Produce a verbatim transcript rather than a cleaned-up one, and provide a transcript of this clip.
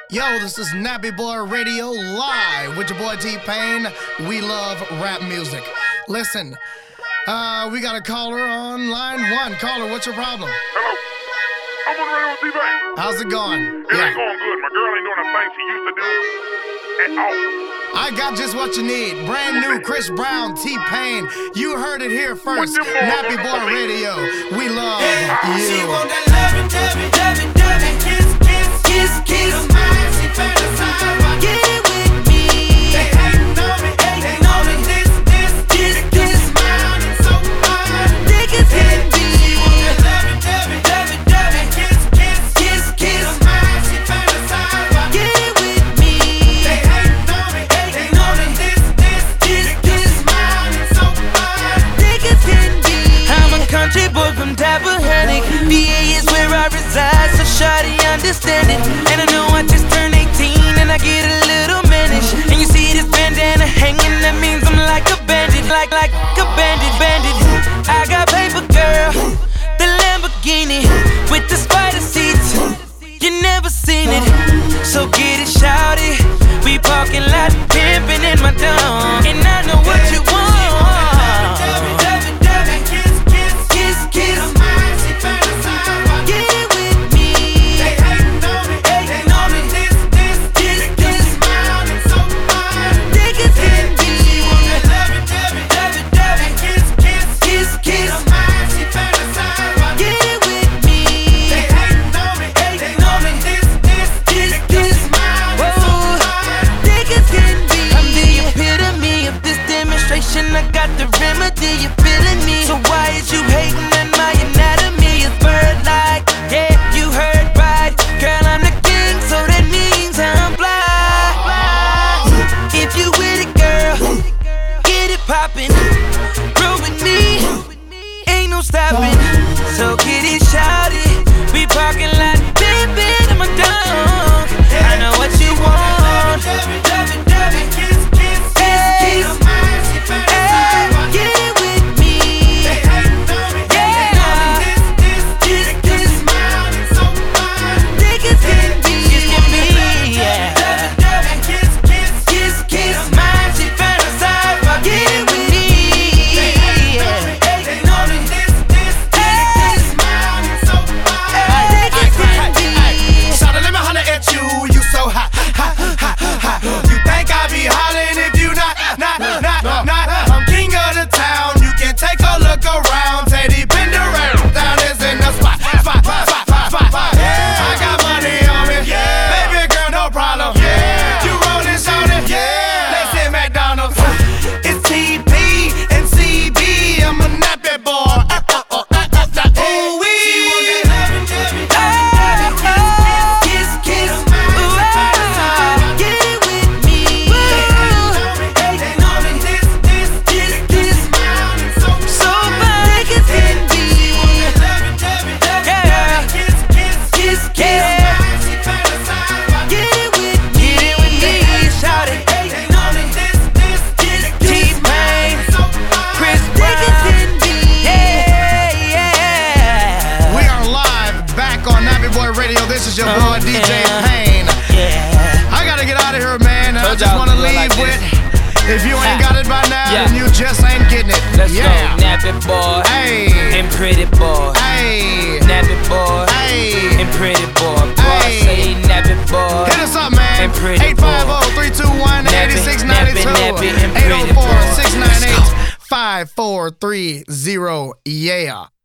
Yo, this is Nappy Boy Radio live with your boy T-Pain. We love rap music. Listen, uh, we got a caller on line one. Caller, what's your problem? Hello. I'm on the radio with T-Pain. How's it going? It yeah. ain't going good. My girl ain't doing the thing she used to do at all. I got just what you need. Brand new Chris Brown, T-Pain. You heard it here first. Nappy Boy Radio. We love you. She want that loving, loving, loving, loving, kiss, kiss, kiss, kiss. Her mind, she fantasize about getting with me. They hating on me, hating on me. This, this, this, this. Mine is so fine. Thick as can be. She want that loving, loving, loving, loving, kiss, kiss, kiss, kiss. Her mind, she fantasize about getting with me. They hating on me, hating on me. This, this, this, this. Mine is so fine. Thick as can be. I'm a country boy from Tappahannock. V A is where I reside, so shawty understand it. And I know I just turned eighteen and I get a little mannish. And you see this bandana hanging, that means I'm like a bandit, like like a bandit, bandit. I got paper, girl, the Lamborghini with the spider seats. You never seen it, so get it, shawty. We parking lot pimping in my dome, and I know what you want. I got the remedy, you feeling me? So why is you hating on my anatomy? It's bird-like, yeah, you heard right. Girl, I'm the king, so that means I'm fly. If you with it, girl, get it poppin'. Roll with me, ain't no stopping. So get it shouted, we parking lot, baby, in my dome. I know what you want. Love it, love it, kiss, kiss, kiss, kiss. This is your boy D J Pain. Yeah. I gotta get out of here, man. I just wanna leave like with, if you ain't got it by now, yeah, then you just ain't getting it. Let's yeah. go, Nappy Boy. Hey. And Pretty Boy. Hey. Nappy Boy. Hey. And Pretty Boy. Boy, hey. say Nappy Boy. Hit us up, man. And Pretty eight five zero, three two one, eight six nine two. eight oh four, six nine eight, five four three zero. Yeah.